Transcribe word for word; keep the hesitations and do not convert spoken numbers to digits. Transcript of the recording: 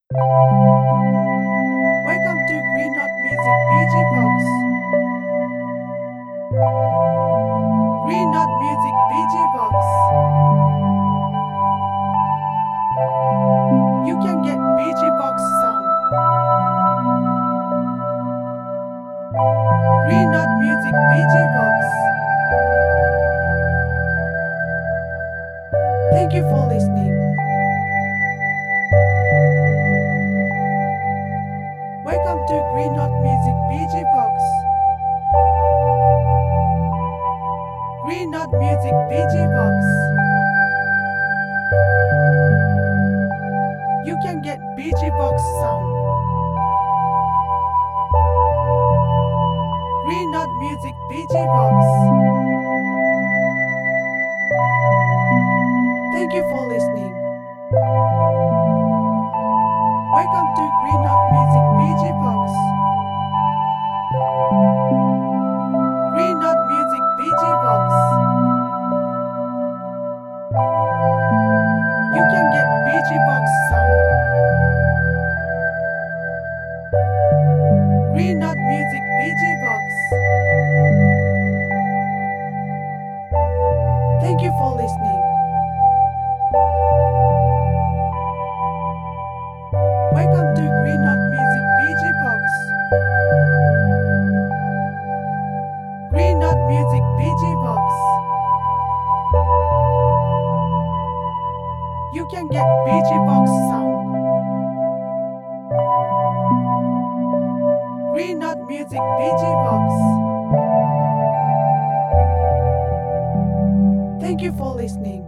Welcome to Green Note Music B G Box. Green Note Music B G Box. You can get B G Box sound. Green Note Music B G Box. Thank you for listening. Welcome to Green Note Music B G Box. Green Note Music B G Box. You can get B G Box sound. Green Note Music B G Box. Thank you for listening. Welcome to Green Note Music B G Box. Green Note Music B G Box. You can get B G Box sound. Green Note Music B G Box. Thank you for listening. Welcome to Green Note Music B G Box. Green Note Music B G Box. You can get B G Box sound. Green Note Music B G Box. Thank you for listening.